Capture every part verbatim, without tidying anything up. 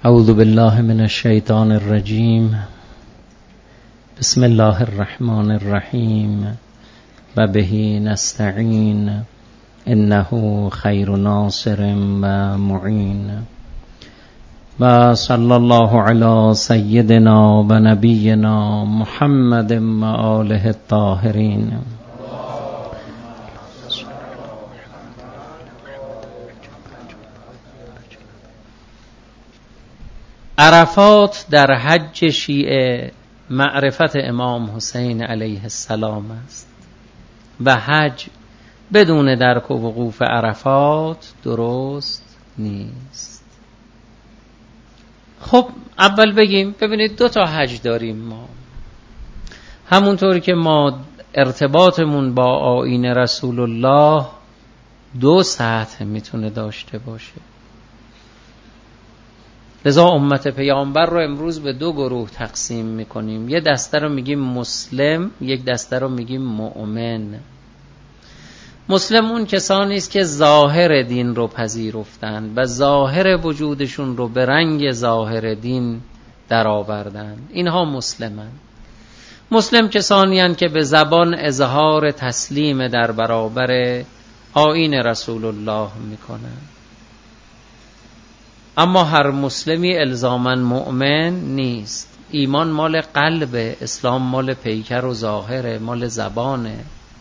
اعوذ بالله من الشیطان الرجیم. بسم الله الرحمن الرحیم و به نستعین انه خیر ناصر و معین. و صلی الله علی سیدنا و نبینا محمد و آله الطاهرین. عرفات در حج شیعه معرفت امام حسین علیه السلام است و حج بدون درک و وقوف عرفات درست نیست. خب اول بگیم، ببینید دو تا حج داریم ما. همونطور که ما ارتباطمون با آیین رسول الله دو سطح میتونه داشته باشه، لذا امت پیامبر رو امروز به دو گروه تقسیم میکنیم. یه دسته رو میگیم مسلم، یک دسته رو میگیم مؤمن. مسلم اون کسانی است که ظاهر دین رو پذیرفتن و ظاهر وجودشون رو به رنگ ظاهر دین در آوردن، اینها مسلمن. مسلم کسانی هستند که به زبان اظهار تسلیم در برابر آیین رسول الله میکنن، اما هر مسلمی الزاماً مؤمن نیست. ایمان مال قلبه، اسلام مال پیکر و ظاهره، مال زبانه.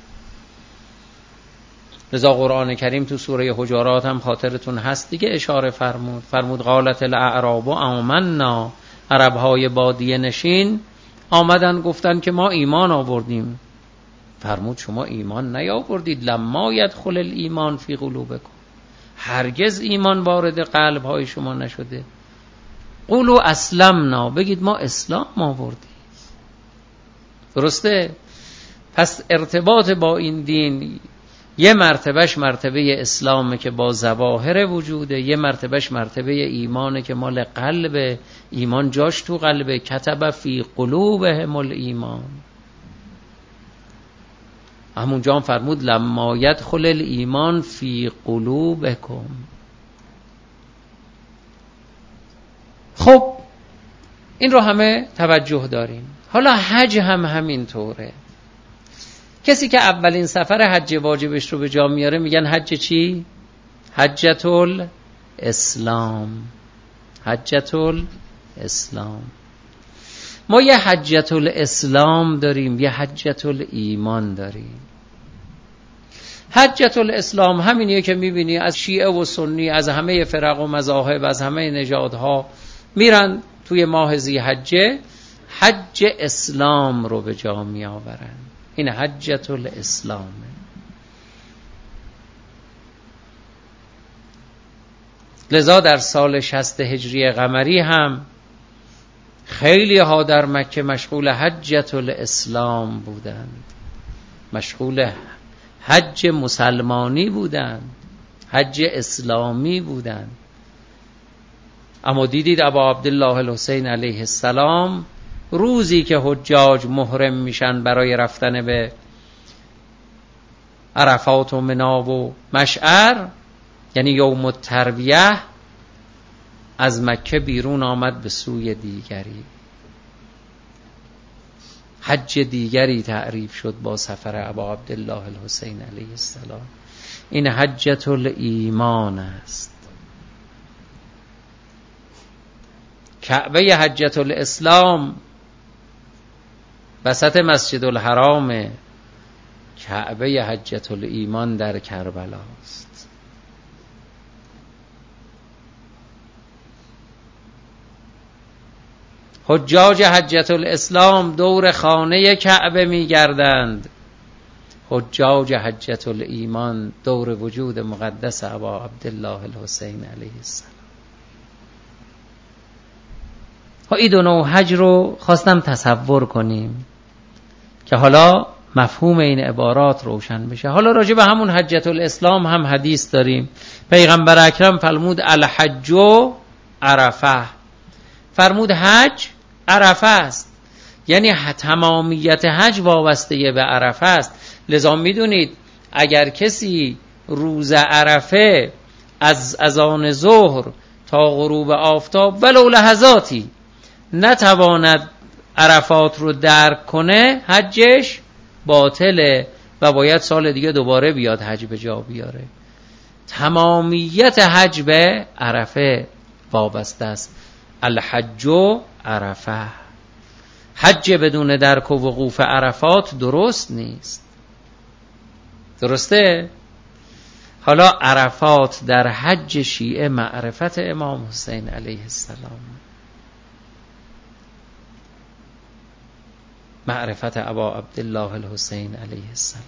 لذا قرآن کریم تو سوره حجرات هم خاطرتون هست دیگه اشاره فرمود فرمود قالت الاعراب آمنا، عربهای بادیه نشین آمدن گفتن که ما ایمان آوردیم. فرمود شما ایمان نیاوردید، لما یدخل الایمان فی قلوبکم، هرگز ایمان وارد قلب های شما نشده. قولوا اسلمنا، بگید ما اسلام آوردیم. درسته؟ پس ارتباط با این دین یه مرتبهش مرتبه اسلامه که با ظواهر وجوده، یه مرتبهش مرتبه ایمانه که مال قلبه. ایمان جاش تو قلبه، کتب فی قلوبهم الایمان. همونجا هم فرمود لما یدخل الایمان فی قلوبکم. خب این رو همه توجه داریم. حالا حج هم همین طوره. کسی که اولین سفر حج واجبش رو به جا میاره میگن حج چی؟ حجة الاسلام. حجة الاسلام. ما یه حجة الاسلام داریم، یه حجة الایمان داریم. حجة الاسلام همینیه که میبینی از شیعه و سنی، از همه فرق و مذاهب، از همه نژادها میرن توی ماه ذی‌حجه حج اسلام رو به جا میآورن. این حجة الاسلام. لذا در سال شصت هجری قمری هم خیلی ها در مکه مشغول حجة الاسلام بودند، مشغول حج مسلمانی بودند، حج اسلامی بودند. اما دیدید ابا عبدالله الحسین علیه السلام روزی که حجاج محرم میشن برای رفتن به عرفات و منی و مشعر، یعنی یوم الترویه، از مکه بیرون آمد به سوی دیگری. حج دیگری تعریف شد با سفر ابا عبدالله الحسین علیه السلام. این حجة الایمان است. کعبه حجة الاسلام وسط مسجد الحرام، کعبه حجة الایمان در کربلا است. حجاج حجة الاسلام دور خانه کعبه میگردند، حجاج حجة الایمان دور وجود مقدس ابا عبدالله الحسین علیه السلام. این دو نوع حج رو خواستم تصور کنیم که حالا مفهوم این عبارات روشن بشه. حالا راجع به همون حجة الاسلام هم حدیث داریم. پیغمبر اکرم فرمود الحج عرفه، فرمود حج عرفه است، یعنی تمامیت حج وابسته به عرفه است. لذا میدونید اگر کسی روز عرفه از اذان ظهر تا غروب آفتاب ولو لحظاتی نتواند عرفات رو درک کنه، حجش باطله و باید سال دیگه دوباره بیاد حج به جا بیاره. تمامیت حج به عرفه وابسته است. الحج عرفه. حج بدون درک و وقوف عرفات درست نیست. درسته؟ حالا عرفات در حج شیعه معرفت امام حسین علیه السلام، معرفت ابا عبدالله الحسین علیه السلام.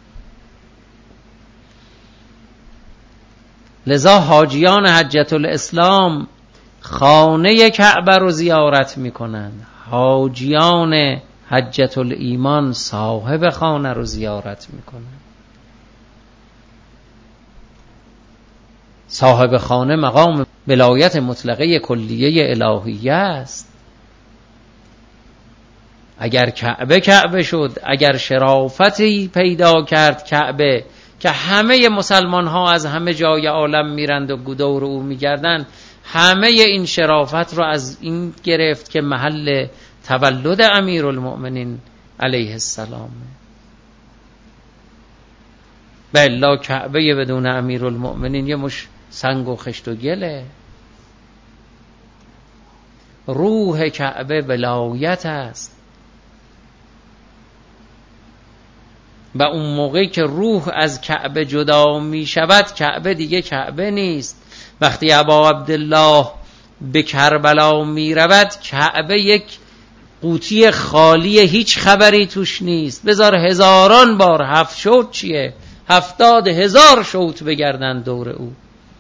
لذا حاجیان حجة الاسلام خانه کعبه رو زیارت میکنند، حاجیان حجة الایمان صاحب خانه رو زیارت میکنند. صاحب خانه مقام ولایت مطلقه کلیه الهیه است. اگر کعبه کعبه شد، اگر شرافتی پیدا کرد کعبه که همه مسلمان ها از همه جای عالم میرند و دور او میگردند، همه این شرافت رو از این گرفت که محل تولد امیرالمؤمنین علیه السلام. بلا کعبه بدون امیرالمؤمنین یه مش سنگ و خشت و گله. روح کعبه ولایت است و اون موقعی که روح از کعبه جدا می شود، کعبه دیگه کعبه نیست. وقتی ابا عبدالله به کربلا می رود، کعبه یک قوطی خالی، هیچ خبری توش نیست. بذار هزاران بار هفت شوط چیه؟ هفتاد هزار شوط بگردن دور او،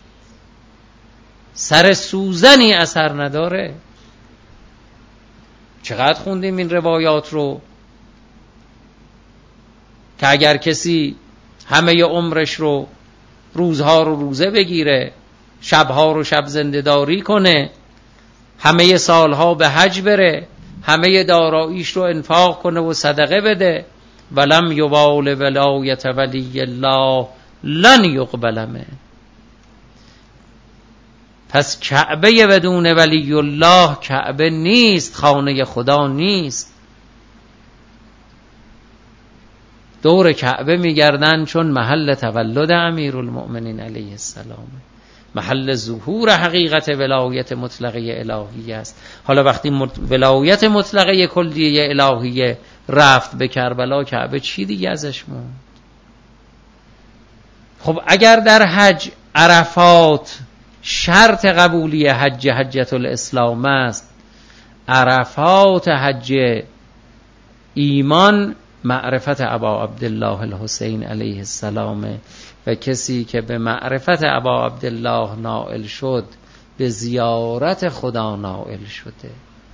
سر سوزنی اثر نداره. چقدر خوندیم این روایات رو که اگر کسی همه عمرش رو روزها رو روزه بگیره، شبها رو شب زنده‌داری کنه، همه سالها به حج بره، همه داراییش رو انفاق کنه و صدقه بده، ولم یبال ولایت ولی الله لن یقبل منه. پس کعبه بدون ولی الله کعبه نیست، خانه خدا نیست. دور کعبه میگردن چون محل تولد امیرالمؤمنین علیه السلام، محل ظهور حقیقت ولایت مطلقه الهیه است. حالا وقتی ولایت مطلقه کلیه الهیه رفت به کربلا، کعبه چی دیگه ازش موند؟ خب اگر در حج عرفات شرط قبولی حج حجة الاسلام است، عرفات حج ایمان معرفت ابا عبدالله الحسین علیه السلام و کسی که به معرفت ابا عبدالله نائل شد به زیارت خدا نائل شده.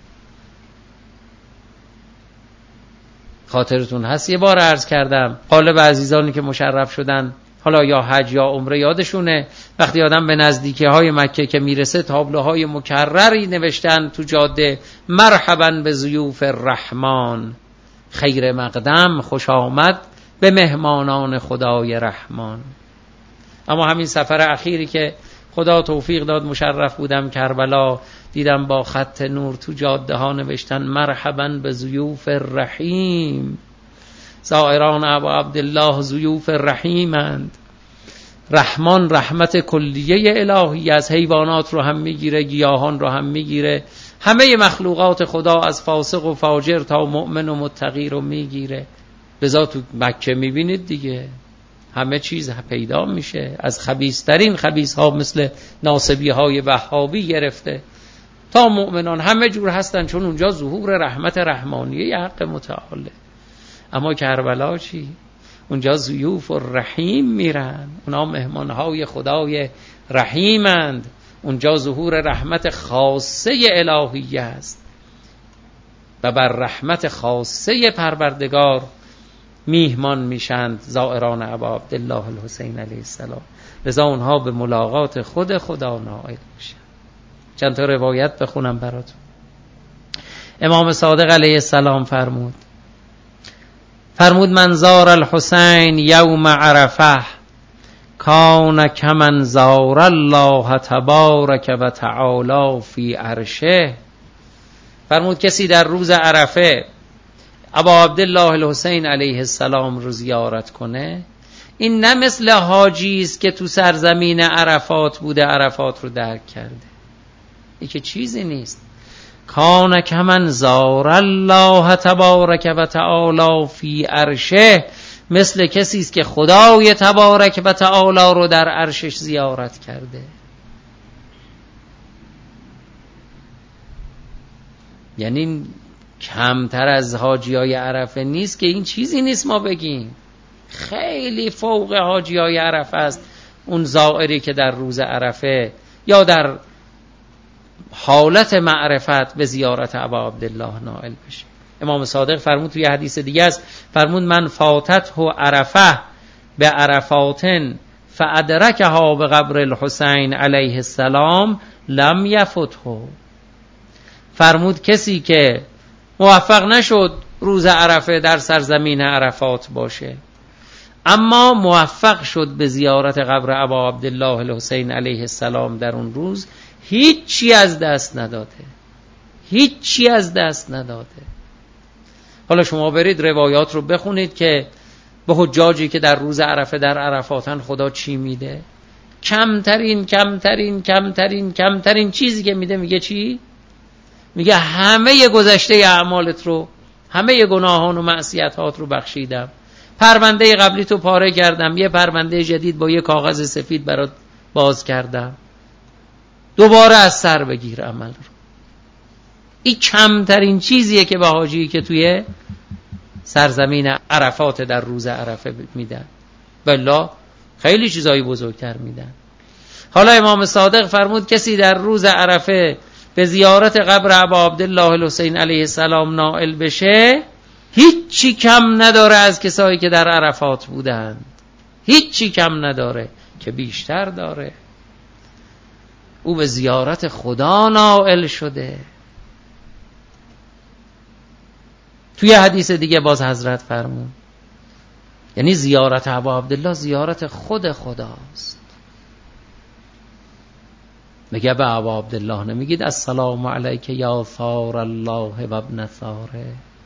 خاطرتون هست یه بار عرض کردم غالب عزیزانی که مشرف شدن حالا یا حج یا عمره یادشونه، وقتی آدم به نزدیکی های مکه که میرسه تابلوهای مکرری نوشتن تو جاده: مرحبا به ضیوف الرحمن، خیر مقدم، خوش آمد به مهمانان خدای رحمان. اما همین سفر اخیری که خدا توفیق داد مشرف بودم کربلا، دیدم با خط نور تو جاده ها نوشتن: مرحبا به ضیوف الرحیم. زائران ابا عبدالله ضیوف رحیمند. رحمان رحمت کلیه الهی از حیوانات رو هم میگیره، گیاهان رو هم میگیره، همه مخلوقات خدا از فاسق و فاجر تا مؤمن و متقی رو میگیره. لذا تو مکه میبینید دیگه همه چیز پیدا میشه، از خبیث‌ترین خبیث ها مثل ناصبی های وهابی گرفته تا مؤمنان همه جور هستن، چون اونجا ظهور رحمت رحمانیه حق متعاله. اما کربلا چی؟ اونجا ضیوف الرحیم میرن، اونا مهمانهای خدای رحیمند، اونجا ظهور رحمت خاصه الهیه است و بر رحمت خاصه پروردگار میهمان میشند زائران ابا عبدالله الحسین علیه السلام. لذا اونها به ملاقات خود خدا نائل میشن. چند تا روایت بخونم براتون. امام صادق علیه السلام فرمود فرمود من زار الحسین یوم عرفه کان کمن زار الله تبارک و تعالی فی عرشه. فرمود کسی در روز عرفه ابا عبدالله الحسین علیه السلام رو زیارت کنه، این نه مثل حاجی است که تو سرزمین عرفات بوده عرفات رو درک کرده، این که چیزی نیست. کان کمن زار الله تبارک و تعالی فی عرشه، مثل کسی است که خدای تبارک و تعالی رو در عرشش زیارت کرده. یعنی کمتر از حاجیای عرفه نیست که این چیزی نیست ما بگیم، خیلی فوق حاجیای عرفه است اون زائری که در روز عرفه یا در حالت معرفت به زیارت ابا عبدالله نائل بشه. امام صادق فرمود توی حدیث دیگه است، فرمود من فاتته عرفه به عرفاتن فادرکها به قبر الحسین علیه السلام لم یفته. فرمود کسی که موفق نشد روز عرفه در سرزمین عرفات باشه اما موفق شد به زیارت قبر ابا عبدالله الحسین علیه السلام در اون روز، هیچی از دست نداده، هیچی از دست نداده. حالا شما برید روایات رو بخونید که به حجاجی که در روز عرفه در عرفاتن خدا چی میده. کمترین کمترین کمترین کمترین چیزی که میده میگه چی؟ میگه همه گذشته اعمالت رو، همه گناهان و معصیتات رو بخشیدم، پرونده قبلی تو پاره کردم، یه پرونده جدید با یه کاغذ سفید برات باز کردم، دوباره از سر بگیر عمل رو. این کمترین چیزیه که به حاجی که توی سرزمین عرفات در روز عرفه میدن، والله خیلی چیزایی بزرگتر میدن. حالا امام صادق فرمود کسی در روز عرفه به زیارت قبر ابا عبدالله الحسین علیه السلام نائل بشه، هیچی کم نداره از کسایی که در عرفات بودند، هیچی کم نداره که بیشتر داره. او به زیارت خدا نائل شده. توی حدیث دیگه باز حضرت فرمود یعنی زیارت ابا عبدالله زیارت خود خداست. میگه به ابا عبدالله نمیگید السلام علیک یا ثار الله و ابن ثاره؟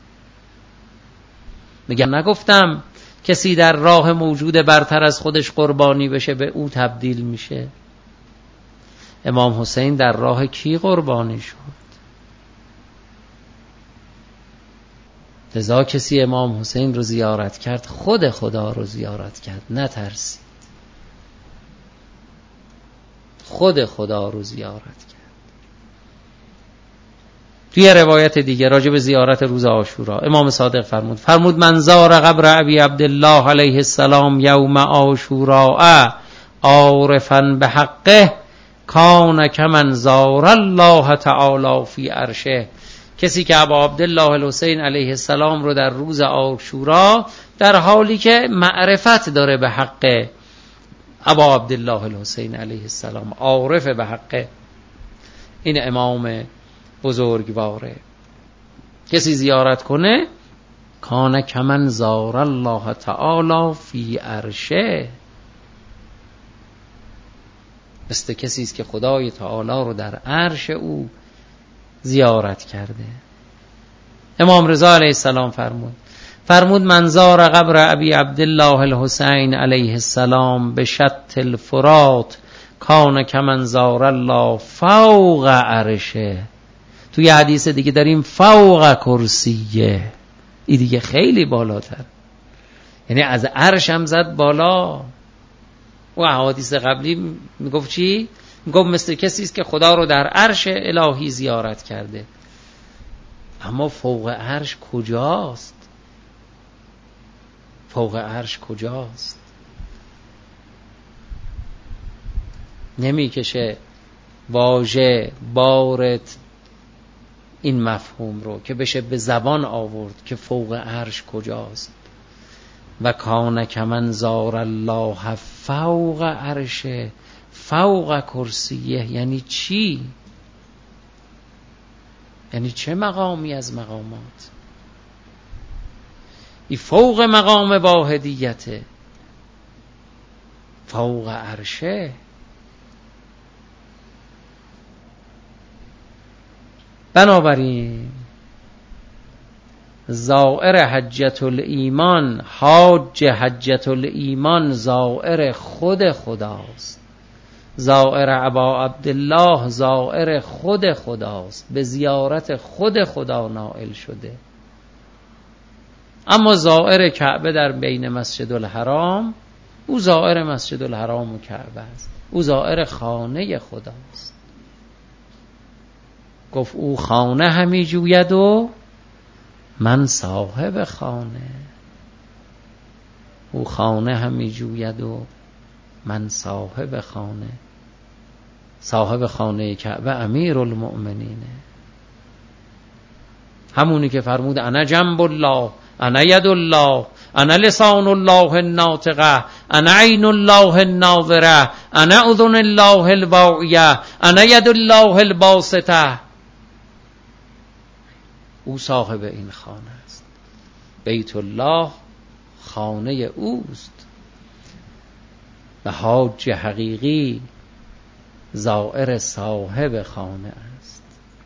میگه نگفتم کسی در راه موجود برتر از خودش قربانی بشه به او تبدیل میشه. امام حسین در راه کی قربانی شد؟ لذا کسی امام حسین رو زیارت کرد خود خدا رو زیارت کرد، نترسید، خود خدا رو زیارت کرد. توی روایت دیگه راجع به زیارت روز عاشورا امام صادق فرمود فرمود من زار قبر ابی عبدالله علیه السلام یوم عاشورا عارفا به حقه کان کمن زار الله تعالی فی عرشه. کسی که ابا عبدالله الحسین علیه السلام رو در روز عاشورا در حالی که معرفت داره به حق ابا عبدالله الحسین علیه السلام، عارف به حق این امام بزرگواره، کسی زیارت کنه کان کمن زار الله تعالی فی عرشه، مثل کسی است که خدای تعالی رو در عرش او زیارت کرده. امام رضا علیه السلام فرمود فرمود من زار قبر ابی عبدالله الحسین علیه السلام به شط الفرات کان کمن زار الله فوق عرشه. توی حدیث دیگه داریم فوق کرسیه، این دیگه خیلی بالاتر، یعنی از عرش هم زد بالا. و احادیث قبلی میگفت چی؟ میگفت مثل کسی است که خدا رو در عرش الهی زیارت کرده. اما فوق عرش کجاست؟ فوق عرش کجاست؟ نمیکشه واژه بارت این مفهوم رو که بشه به زبان آورد که فوق عرش کجاست. و کان کمن زار الله فوق عرشه فوق کرسیه، یعنی چی؟ یعنی چه مقامی از مقامات؟ این فوق مقام واحدیته، فوق عرشه. بنابراین زائر حجة الایمان، حاج حجة الایمان زائر خود خداست. زائر ابا عبدالله زائر خود خداست، به زیارت خود خدا نائل شده. اما زائر کعبه در بین مسجد الحرام، او زائر مسجد الحرام و کعبه است، او زائر خانه خداست. گفت او خانه همی جوید و من صاحب خانه. او خانه همی جوید و من صاحب خانه. صاحب خانه کعبه امیر المؤمنینه، همونی که فرمود انا جنب الله، انا ید الله، انا لسان الله الناطقه، انا عین الله الناظره، انا اذن الله الواعیه، انا ید الله الباسطه. او صاحب این خانه است. بیت الله خانه اوست و حاج حقیقی زائر صاحب خانه است.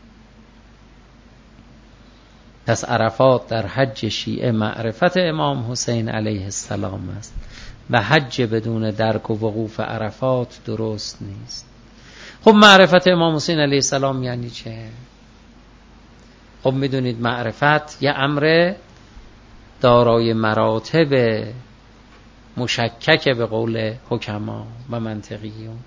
پس عرفات در حج شیعه معرفت امام حسین علیه السلام است و حج بدون درک و وقوف عرفات درست نیست. خب معرفت امام حسین علیه السلام یعنی چه؟ خب میدونید معرفت یه امر دارای مراتب مشکک به قول حکما و منطقیون.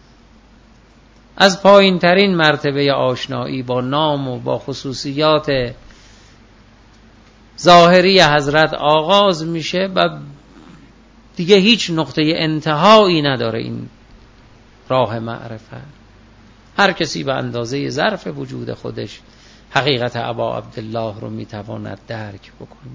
از پایین ترین مرتبه آشنایی با نام و با خصوصیات ظاهری حضرت آغاز میشه و دیگه هیچ نقطه انتهایی نداره این راه معرفت. هر کسی به اندازه ظرف وجود خودش حقیقت ابا عبدالله رو میتواند درک بکنه.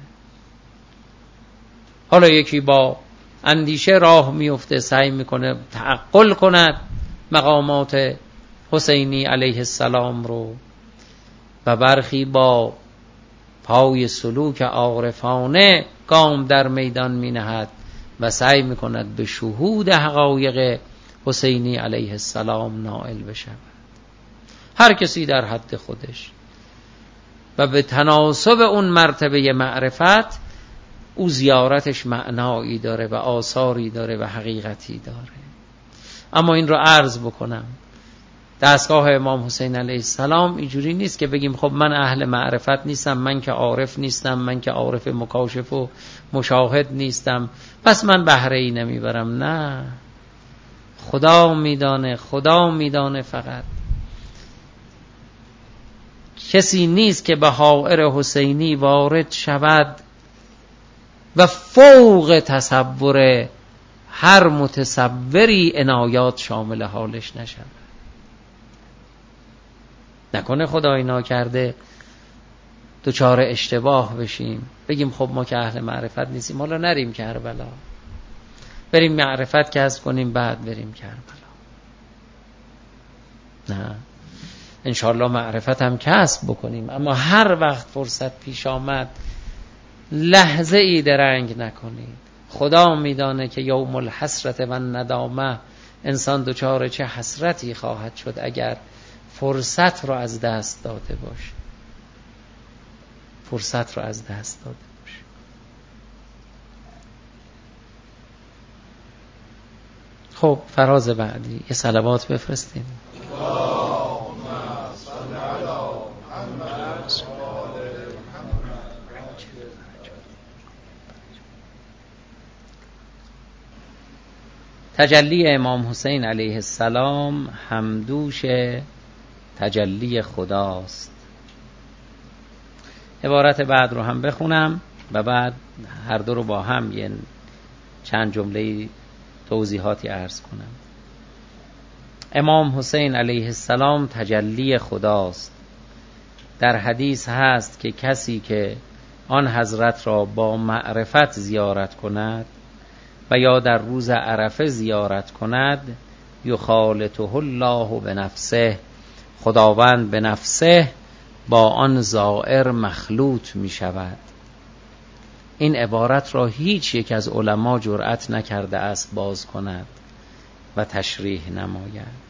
حالا یکی با اندیشه راه میفته، سعی میکنه تعقل کند مقامات حسینی علیه السلام رو، و برخی با پای سلوک عارفانه گام در میدان می نهد و سعی می کند به شهود حقایق حسینی علیه السلام نائل بشود. هر کسی در حد خودش و به تناسب اون مرتبه معرفت او زیارتش معنایی داره و آثاری داره و حقیقتی داره. اما این رو عرض بکنم، دستگاه امام حسین علیه السلام اینجوری نیست که بگیم خب من اهل معرفت نیستم، من که عارف نیستم، من که عارف مکاشف و مشاهد نیستم، پس من بهره ای نمیبرم. نه، خدا میدانه، خدا میدانه. فقط کسی نیست که به حائر حسینی وارد شود و فوق تصور هر متصوری عنایات شامل حالش نشود. نکنه خدای ناکرده دوچار اشتباه بشیم، بگیم خب ما که اهل معرفت نیستیم، حالا نریم کربلا، بریم معرفت کسب کنیم بعد بریم کربلا. نه، انشاءالله معرفت هم کسب بکنیم، اما هر وقت فرصت پیش آمد لحظه ای درنگ نکنید. خدا میدانه که یوم الحسرت و ندامه انسان دوچار چه حسرتی خواهد شد اگر فرصت رو از دست داده باشه. فرصت رو از دست داده باشه. خب فراز بعدی یه صلوات بفرستیم. تجلی امام حسین علیه السلام همدوش تجلی خداست. عبارت بعد رو هم بخونم و بعد هر دو رو با هم یه چند جمله توضیحاتی عرض کنم. امام حسین علیه السلام تجلی خداست. در حدیث هست که کسی که آن حضرت را با معرفت زیارت کند و یا در روز عرفه زیارت کند، یخالطه الله به نفسه، خداوند به نفسه با آن زائر مخلوط می شود. این عبارت را هیچ یک از علما جرأت نکرده است باز کند. و تشریح نماید.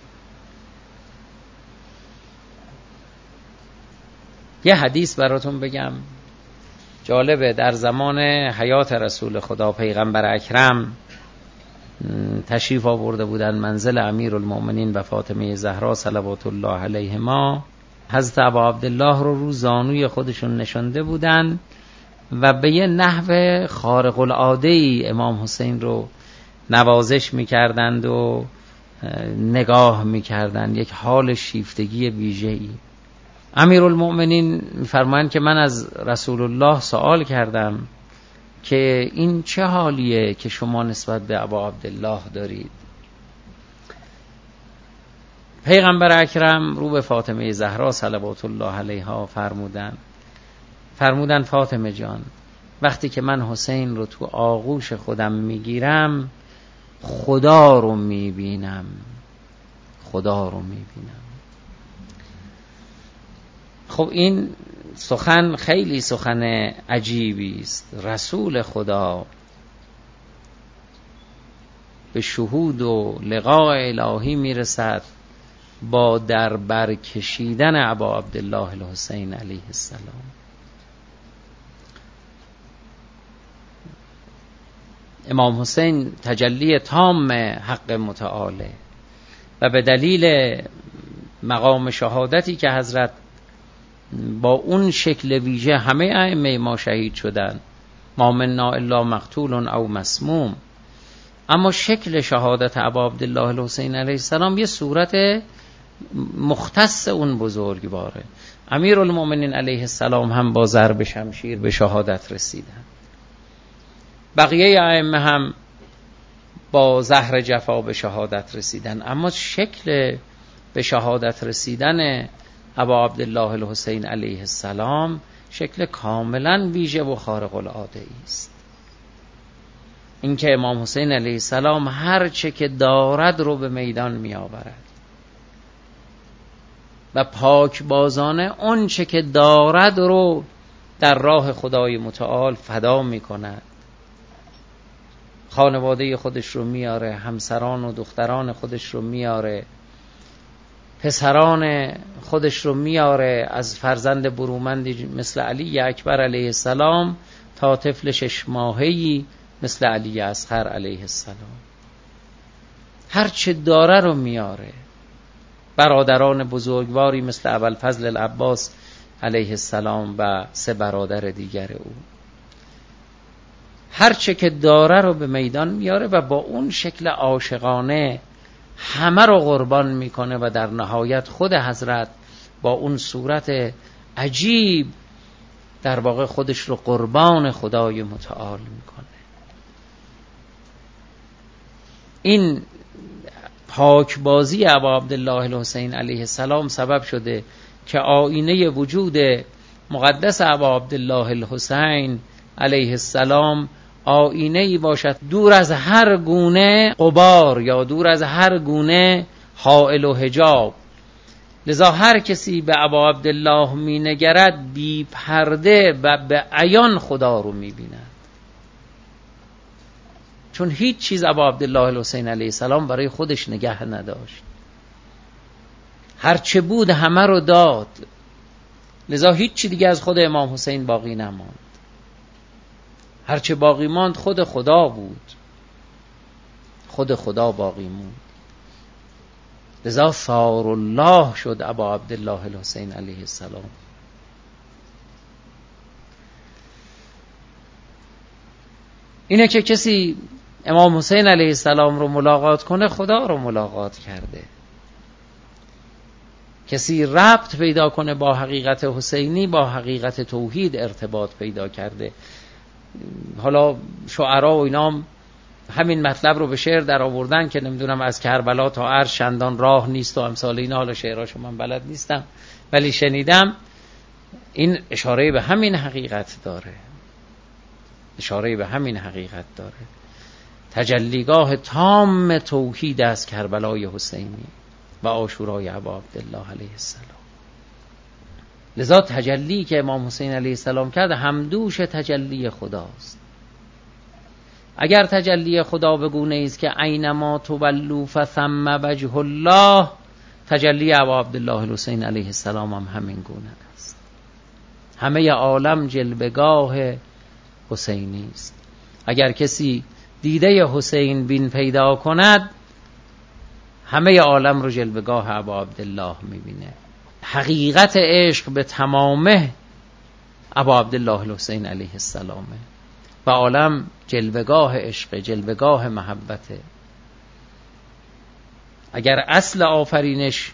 یه حدیث براتون بگم جالبه. در زمان حیات رسول خدا پیغمبر اکرم تشریف آورده بودن منزل امیرالمؤمنین و فاطمه زهرا صلوات الله علیهما. حضرت ابا عبدالله رو رو زانوی خودشون نشانده بودن و به یه نحو خارق العاده‌ای امام حسین رو نوازش میکردند و نگاه میکردند، یک حال شیفتگی ویژه‌ای. امیرالمؤمنین فرمایند که من از رسول الله سوال کردم که این چه حالیه که شما نسبت به ابا عبدالله دارید؟ پیغمبر اکرم رو به فاطمه زهرا صلوات الله علیها فرمودن فرمودن فاطمه جان، وقتی که من حسین رو تو آغوش خودم میگیرم خدا رو میبینم، خدا رو میبینم. خب این سخن خیلی سخن عجیبی است. رسول خدا به شهود و لقاء الهی میرسد با در برکشیدن ابا عبدالله الحسین علیه السلام. امام حسین تجلی تام حق متعاله و به دلیل مقام شهادتی که حضرت با اون شکل ویژه، همه ائمه ما شهید شدن، ما منا الا مقتول او مسموم، اما شکل شهادت ابا عبدالله الحسین علیه السلام یه صورت مختص اون بزرگواره. امیرالمؤمنین علیه السلام هم با ضرب شمشیر به شهادت رسیدن، بقیه ائمه هم با زهر جفا به شهادت رسیدن، اما شکل به شهادت رسیدن ابا عبدالله الحسین علیه السلام شکل کاملا ویژه و خارق العاده است. اینکه امام حسین علیه السلام هر چه که دارد رو به میدان می آورد و پاک بازانه اون چه که دارد رو در راه خدای متعال فدا می کند. خانواده خودش رو میاره، همسران و دختران خودش رو میاره، پسران خودش رو میاره، از فرزند برومندی مثل علی اکبر علیه السلام تا طفل شش ماهه‌ای مثل علی اصغر علیه السلام. هر چه داره رو میاره. برادران بزرگواری مثل ابوالفضل العباس علیه السلام و سه برادر دیگر او، هر چه که داره رو به میدان میاره و با اون شکل عاشقانه همه رو قربان میکنه و در نهایت خود حضرت با اون صورت عجیب در واقع خودش رو قربان خدای متعال میکنه. این پاکبازی ابا عبدالله الحسین علیه السلام سبب شده که آینه وجود مقدس ابا عبدالله الحسین علیه السلام آینه‌ای باشد دور از هر گونه غبار یا دور از هر گونه حائل و حجاب. لذا هر کسی به ابا عبدالله می نگرد بی پرده و به عیان خدا رو می بیند، چون هیچ چیز ابا عبدالله الحسین علیه السلام برای خودش نگه نداشت، هر چه بود همه رو داد. لذا هیچ چی دیگه از خود امام حسین باقی نماند، هر چه باقی ماند خود خدا بود، خود خدا باقی موند. لذا ثار الله شد ابا عبدالله الحسین علیه السلام. اینه که کسی امام حسین علیه السلام رو ملاقات کنه خدا رو ملاقات کرده. کسی ربط پیدا کنه با حقیقت حسینی با حقیقت توحید ارتباط پیدا کرده. حالا شعرا و اینام همین مطلب رو به شعر در آوردن که نمیدونم از کربلا تا عرش چندان راه نیست و امثال اینا. حالا شعراشو من بلد نیستم ولی شنیدم. این اشاره به همین حقیقت داره، اشاره به همین حقیقت داره. تجلیگاه تام توحید از کربلای حسینی و عاشورای ابا عبدالله علیه السلام. لذا تجلی که امام حسین علیه السلام کرد همدوش تجلی خداست. اگر تجلی خدا به گونه است که اینما تولوا فثم وجه الله، تجلی ابا عبدالله الحسین علیه السلام هم همین گونه است. همه عالم جلوه‌گاه حسینی است. اگر کسی دیده حسین بین پیدا کند، همه عالم رو جلوه‌گاه ابا عبدالله میبینه. حقیقت عشق به تمامه ابا عبدالله الحسین علیه السلامه و عالم جلوه‌گاه عشق، جلوه‌گاه محبته. اگر اصل آفرینش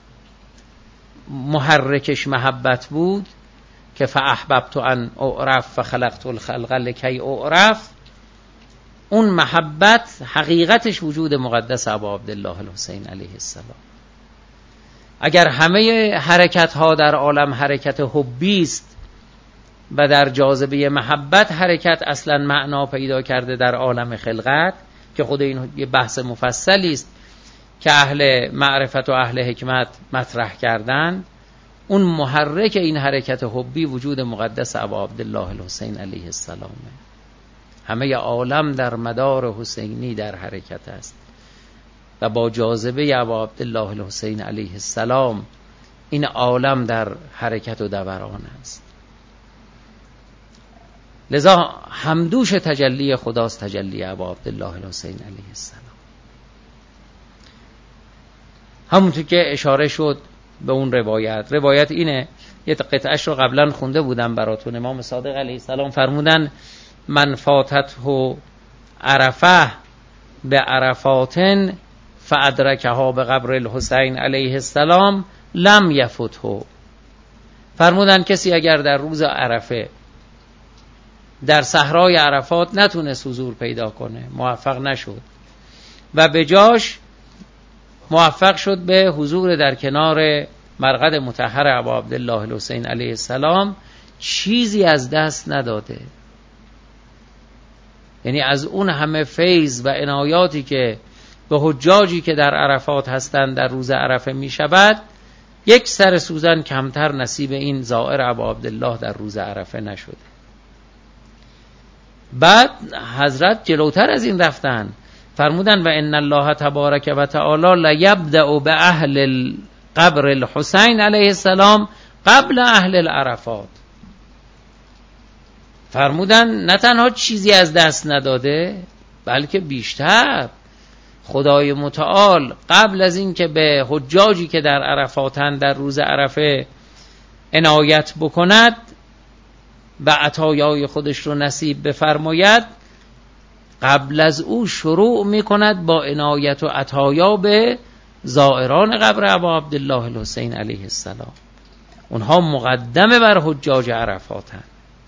محرکش محبت بود که فاحببت ان اعرف فخلقت الخلق لکی اعرف، اون محبت حقیقتش وجود مقدس ابا عبدالله الحسین علیه السلام. اگر همه حرکت ها در عالم حرکت حبی است و در جاذبه محبت حرکت اصلا معنا پیدا کرده در عالم خلقت، که خود این یه بحث مفصلی است که اهل معرفت و اهل حکمت مطرح کردن، اون محرک این حرکت حبی وجود مقدس ابا عبدالله الحسین علیه السلامه. همه عالم در مدار حسینی در حرکت است و با جاذبه ابا عبدالله الحسین علیه السلام این عالم در حرکت و دوران است. لذا همدوش تجلی خداست تجلی ابا عبدالله الحسین علیه السلام. همونطور که اشاره شد به اون روایت، روایت اینه، یه قطعش رو قبلا خونده بودم براتون. امام صادق علیه السلام فرمودن من فاتته عرفه به عرفاتن فادرکها به قبر الحسین علیه السلام لم یفته. فرمودن کسی اگر در روز عرفه در صحرای عرفات نتونست حضور پیدا کنه، موفق نشد و به جاش موفق شد به حضور در کنار مرقد مطهر ابا عبدالله الحسین علیه السلام، چیزی از دست نداده. یعنی از اون همه فیض و عنایاتی که به حجاجی که در عرفات هستند در روز عرفه می شود، یک سر سوزن کمتر نصیب این زائر ابا عبدالله در روز عرفه نشده. بعد حضرت جلوتر از این رفتن، فرمودن و ان الله تبارک و تعالی لیبدأ به اهل قبر الحسین علیه السلام قبل اهل العرفات. فرمودن نه تنها چیزی از دست نداده، بلکه بیشتر خدای متعال قبل از این که به حجاجی که در عرفاتن در روز عرفه عنایت بکند و عطایای خودش رو نصیب بفرماید، قبل از او شروع میکند با عنایت و عطایا به زائران قبر ابا عبدالله الحسین علیه السلام. اونها مقدمه بر حجاج عرفاتن.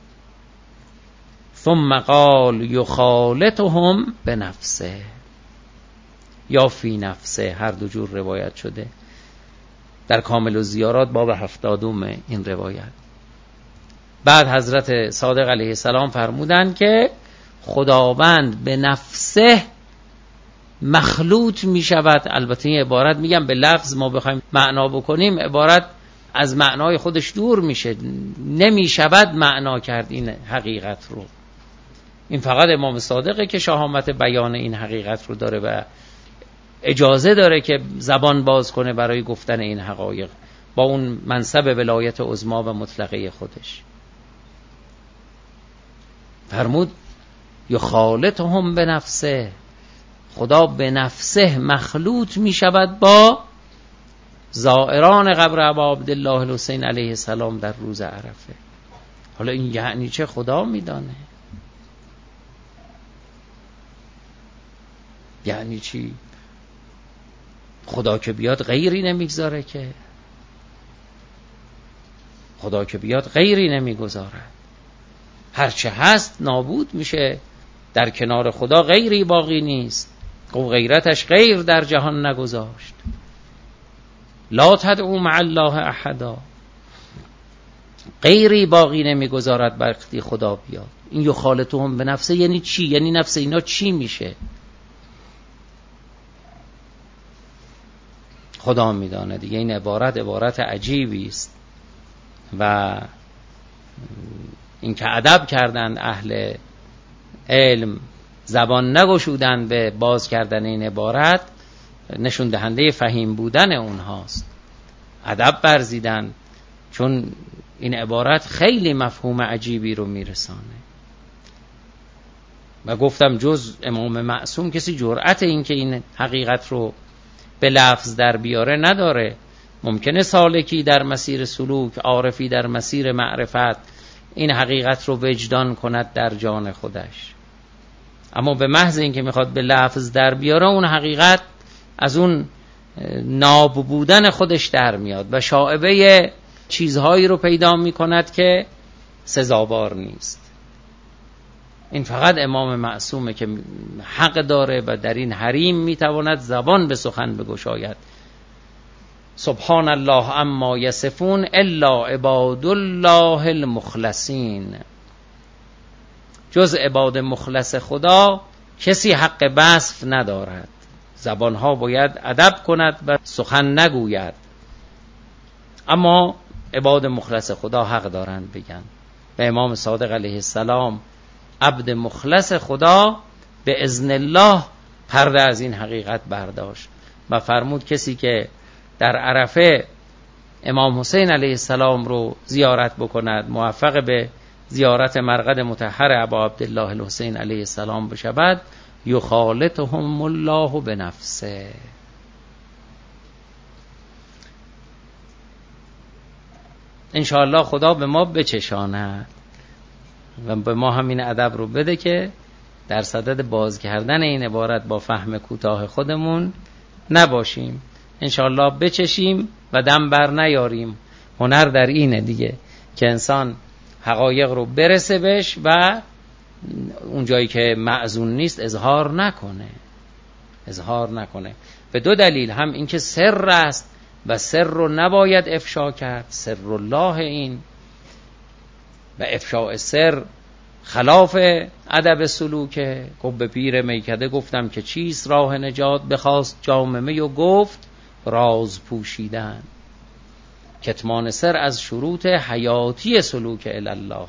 ثم قال یخالطهم بنفسه یا فی نفسه، هر دو جور روایت شده در کامل الزیارات باب هفتادم این روایت. بعد حضرت صادق علیه السلام فرمودند که خداوند به نفسه مخلوط می شود. البته این عبارت میگم به لفظ ما بخوایم معنا بکنیم، عبارت از معنای خودش دور میشه، نمی شود معنا کرد این حقیقت رو. این فقط امام صادقه که شهامت بیان این حقیقت رو داره و اجازه داره که زبان باز کنه برای گفتن این حقایق با اون منصب ولایت عظمی و مطلقه خودش. فرمود یخالطهم به نفسه، خدا به نفسه مخلوط می شود با زائران قبر ابا عبدالله الحسین علیه السلام در روز عرفه. حالا این یعنی چه؟ خدا می دانه. یعنی چی؟ خدا که بیاد غیری نمیگذاره، که خدا که بیاد غیری نمیگذارد، هرچه هست نابود میشه، در کنار خدا غیری باقی نیست. و غیرتش غیر در جهان نگذاشت. لا تدعو مع الله احدا، غیری باقی نمیگذارد وقتی خدا بیاد. این یخالطهم به نفسه یعنی چی؟ یعنی نفس اینا چی میشه؟ خدا میدانه دیگه. این عبارت عبارت عجیبی است و این که ادب کردند اهل علم زبان نگشودن به باز کردن این عبارت نشون دهنده فهیم بودن اونهاست. ادب ورزیدن، چون این عبارت خیلی مفهوم عجیبی رو میرسانه. و گفتم جز امام معصوم کسی جرأت این که این حقیقت رو به لفظ در بیاره نداره. ممکنه سالکی در مسیر سلوک، عارفی در مسیر معرفت این حقیقت رو وجدان کند در جان خودش، اما به محض این که میخواد به لفظ در بیاره اون حقیقت از اون ناب بودن خودش در میاد و شائبه چیزهایی رو پیدا میکند که سزاوار نیست. این فقط امام معصومه که حق داره و در این حریم میتواند زبان به سخن بگشاید. سبحان الله اما یصفون الا عباد الله المخلصین. جز عباد مخلص خدا کسی حق وصف ندارد. زبانها باید ادب کند و سخن نگوید، اما عباد مخلص خدا حق دارند بگن. و امام صادق علیه السلام عبد مخلص خدا به اذن الله پرده از این حقیقت برداشت و فرمود کسی که در عرفه امام حسین علیه السلام رو زیارت بکند، موفق به زیارت مرقد مطهر ابا عبدالله الحسین علیه السلام بشود، یخالطهم الله بنفسه. انشاءالله خدا به ما بچشاند و به ما همین ادب رو بده که در صدد باز کردن این عبارت با فهم کوتاه خودمون نباشیم. انشاءالله بچشیم و دم بر نیاریم. هنر در اینه دیگه که انسان حقایق رو برسه بهش و اون جایی که معزون نیست اظهار نکنه اظهار نکنه به دو دلیل: هم اینکه سر است و سر رو نباید افشا کرد، سر الله این، و افشاء سر خلاف ادب سلوکه. گفت به پیر میکده گفتم که چیست راه نجات، بخواست جام می و گفت راز پوشیدن. کتمان سر از شروط حیاتی سلوک الله.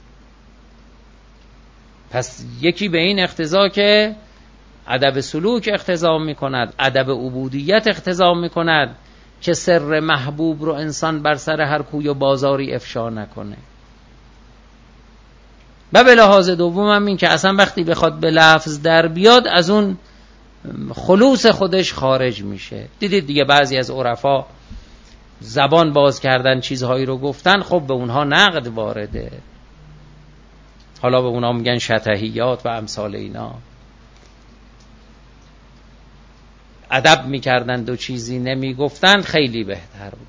پس یکی به این اقتضا که ادب سلوک اقتضا می کند، ادب عبودیت اقتضا می کند که سر محبوب رو انسان بر سر هر کوی و بازاری افشا نکنه. و به لحاظ دوم هم این که اصلا وقتی بخواد به لفظ در بیاد از اون خلوص خودش خارج میشه. دیدید دیگه بعضی از عرفا زبان باز کردن چیزهایی رو گفتن، خب به اونها نقد وارده، حالا به اونها میگن شطحیات و امثال اینا. ادب میکردن دو چیزی نمیگفتن خیلی بهتر بود.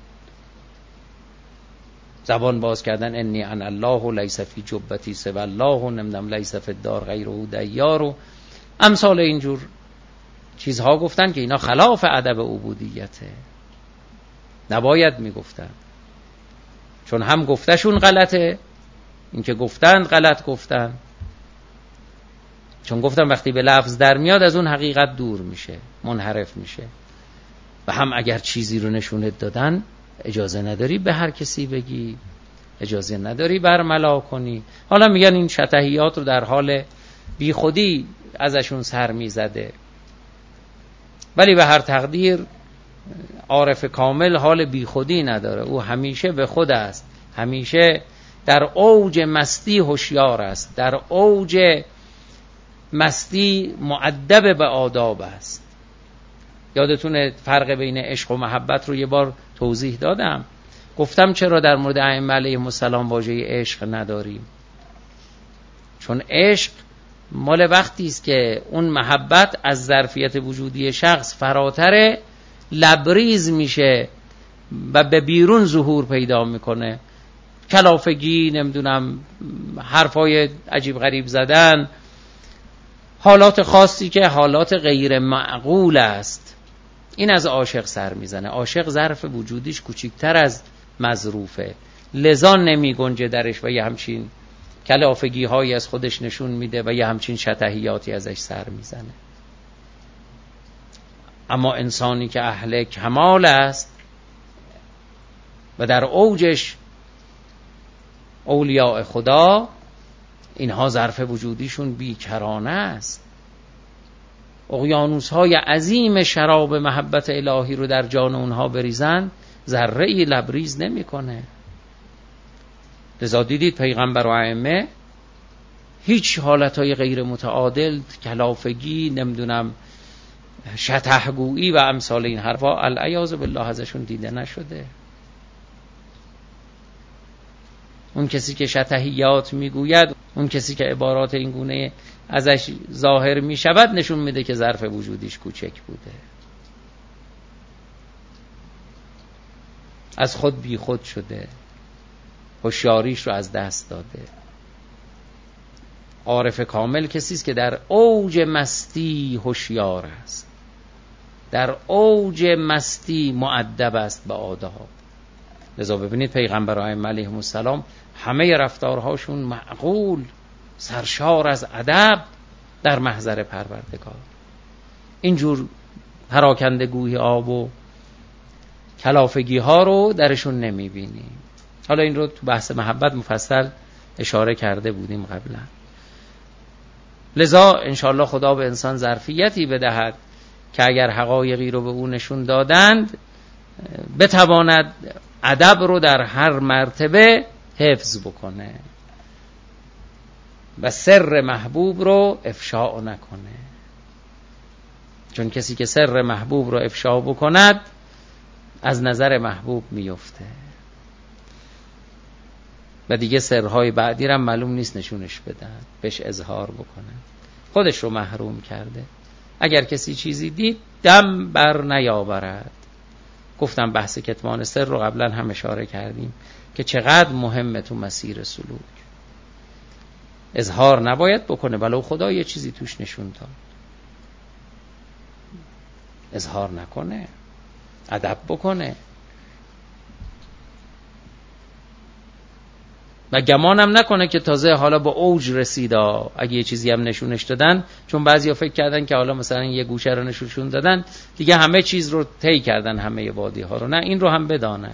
زبان باز کردن انی ان الله و لیس فی جبتی سوى الله و نمیدونم لیس فی الدار غیره دیار و امثال اینجور چیزها گفتن که اینا خلاف ادب عبودیته، نباید میگفتن، چون هم گفتشون غلطه، این که گفتن غلط گفتن، چون گفتم وقتی به لفظ در میاد از اون حقیقت دور میشه، منحرف میشه. و هم اگر چیزی رو نشونت دادن اجازه نداری به هر کسی بگی، اجازه نداری برملا کنی. حالا میگن این شطحیات رو در حال بی خودی ازشون سر میزده، ولی به هر تقدیر عارف کامل حال بی خودی نداره، او همیشه به خود است، همیشه در اوج مستی هوشیار است، در اوج مستی مؤدب به آداب است. یادتونه فرق بین عشق و محبت رو یه بار توضیح دادم، گفتم چرا در مورد ائمه علیهم السلام واژه عشق نداریم؟ چون عشق مال وقتی است که اون محبت از ظرفیت وجودی شخص فراتر لبریز میشه و به بیرون ظهور پیدا میکنه. کلافگی، نمیدونم حرفای عجیب غریب زدن، حالات خاصی که حالات غیر معقول است، این از عاشق سر میزنه. عاشق ظرف وجودیش کوچکتر از مظروفه، لذا نمی گنجه درش و یه همچین کلافگی هایی از خودش نشون میده و یه همچین شطحیاتی ازش سر میزنه. اما انسانی که اهل کمال است و در اوجش اولیاء خدا، اینها ظرف وجودیشون بیکرانه است. اقیانوس‌های عظیم شراب محبت الهی رو در جان اونها بریزن، ذره‌ای لبریز نمی‌کنه. لذا دیدید پیغمبر و ائمه هیچ حالتهای غیر متعادل، کلافگی، نمیدونم شطحگویی و امثال این حرفا العیاذ بالله ازشون دیده نشده. اون کسی که شطحیات میگوید، اون کسی که عبارات این گونه ازش ظاهر میشود، نشون میده که ظرف وجودیش کوچک بوده، از خود بی خود شده، هوشیاریش رو از دست داده. عارف کامل کسی است که در اوج مستی هوشیار است، در اوج مستی مؤدب است به آداب. لذا ببینید پیغمبر ائمه علیهم السلام همه رفتارهاشون معقول، سرشار از ادب در محضر پروردگار. اینجور پراکندگوی آب و کلافگی ها رو درشون نمیبینیم. حالا این رو تو بحث محبت مفصل اشاره کرده بودیم قبلا. لذا انشاءالله خدا به انسان ظرفیتی بدهد که اگر حقایقی رو به او نشون دادند بتواند ادب رو در هر مرتبه حفظ بکنه و سر محبوب رو افشا نکنه. چون کسی که سر محبوب رو افشا بکند از نظر محبوب میفته و دیگه سرهای بعدی رو معلوم نیست نشونش بدن، بهش اظهار بکنن، خودش رو محروم کرده. اگر کسی چیزی دید دم بر نیاورد. گفتم بحث کتمان سر رو قبلا هم اشاره کردیم که چقدر مهمه تو مسیر سلوک. اظهار نباید بکنه ولو خدا یه چیزی توش نشون داد، اظهار نکنه، ادب بکنه و گمانم نکنه که تازه حالا با اوج رسیدا. اگه یه چیزی هم نشونش دادن، چون بعضیا فکر کردن که حالا مثلا یه گوشه رو نشون دادن دیگه همه چیز رو طی کردن، همه وادی ها رو. نه، این رو هم بدانه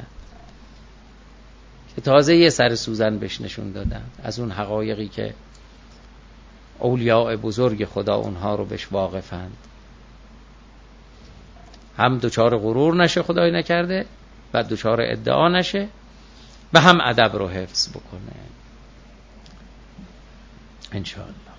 که تازه یه سر سوزن بهش نشون دادن از اون حقایقی که اولیاء بزرگ خدا اونها رو بهش واقفند. هم دوچار غرور نشه خدای نکرده و دوچار ادعا نشه و هم ادب رو حفظ بکنه انشاءالله.